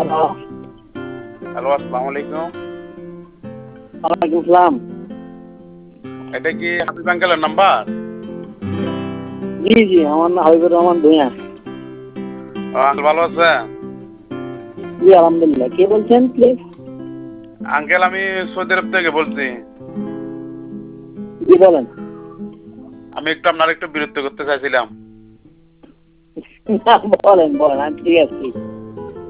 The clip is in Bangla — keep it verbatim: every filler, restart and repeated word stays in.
হ্যালো। হ্যালো, আসসালামু আলাইকুম। ওয়ালাইকুম সালাম। এটা কি হাবিব আঙ্কেলের নাম্বার? জি, জি, আমার নাম হাবিবুর রহমান ভূঁইয়া। ও আঙ্কেল ভালো আছেন? জি, আলহামদুলিল্লাহ। কে বলছেন প্লিজ? আঙ্কেল আমি সৌদি আরব থেকে বলছি। জি, বলেন। আমি একটু আপনার একটু বিরক্ত করতে চাইছিলাম। না, বলেন, বলেন, আমি ঠিক আছি।